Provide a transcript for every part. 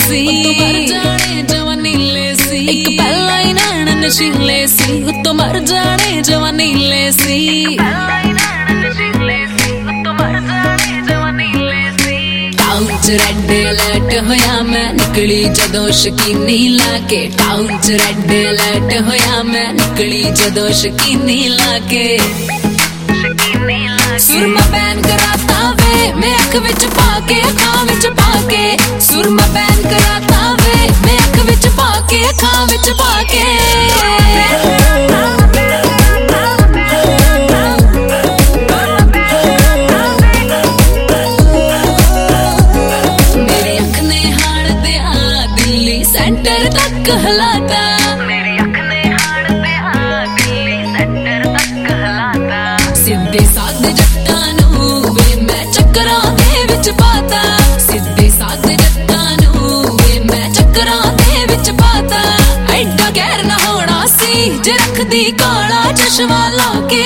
सी तो मर जाने जवानी लेसी एक पहला ही नैन नशीले सी तो मर जाने जवानी लेसी टाउन च रेड अलर्ट होया मैं निकली जदों शकीनी लाके टाउन च रेड अलर्ट होया मैं निकली जदों शकीनी लाके सुरमा बैन कराता वे मैं अख विच पाके अखां विच पाके सुरमा बैन कराता वे मैं अख विच पाके अखां विच पाके मेरी अख ने हाड़ दिया दिल्ली सेंटर तक हलाता मेरी अख ने हाड़ दिया दिल्ली सेंटर तक हलाता सिद्धे साधे जट्टां नूं वे मैं चक्करां दे विच पाता सिद्धे साधे जट्टां नूं वे मैं चक्करां दे विच पाता ऐडा गैर ना होना सी जे रखदी काला चश्मा लाके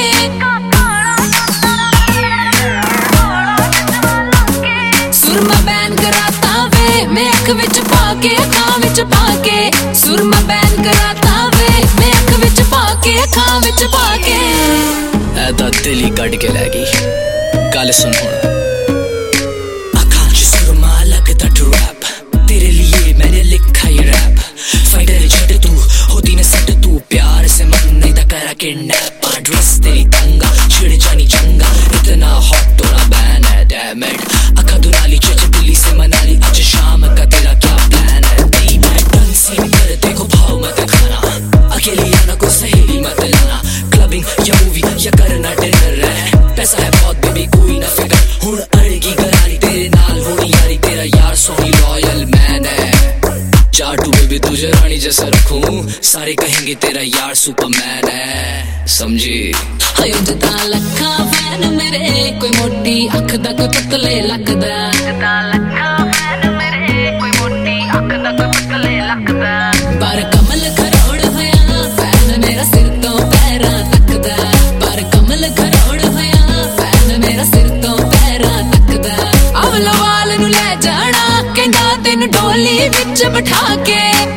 सुरमा बैन कराता वे मैं अख विच पाके अखां विच पाके सुरमा बैन कराता वे मैं अख विच पाके अखां विच पाके ऐदा दिल ही कट के लै गई गल सुन हुण अखां च सुरमा लगदा ट्रैप तेरे लिए मैंने लिखा ये रैप फाइटर छड़ तू होती न सट तू प्यार से मन नहीं दा करा किडनैप ड्रेस तेरी तंगा छिड़ जानी चंगा इतना हॉट होना बैन है डैम इट अखा दुनाली चच दिल्ली से मनाली आज शाम का तेरा क्या प्लान है नहीं मैं डन सी कर देखो भाव मत खाना अकेली आना को सहेली मत लाना क्लबिंग या मूवी या करना डिनर है पैसा है बहुत बेबी कोई ना फिकर हुण अड़ेगी गरारी तेरे नाल होनी यारी तेरा यार सोनी लॉयल मैन है चाटू बेबी तुझे रानी जैसे रखूं सारे कहेंगे तेरा यार सुपरमैन है समझी हयो जदा लखा फैन मेरे कोई मोटी अख दा कोई पतले लगदा लखा फैन मेरे कोई मोटी अख दा कोई पतले लगदा पर कमल खरोड़ होया फैन मेरा सिर तो पैरां तकदा पर कमल खरोड़ होया फैन मेरा सिर तो पैरां तकदा अवला वाल नु ले जाना कहंदा तैनू डोली विच बिठा के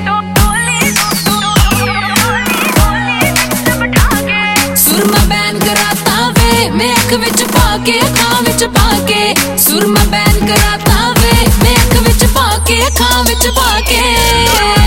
सुरमा बैन कराता वे मैं अख विच पाके अखां विच पाके सुरमा बैन कराता वे मैं अख विच पाके अखां विच पाके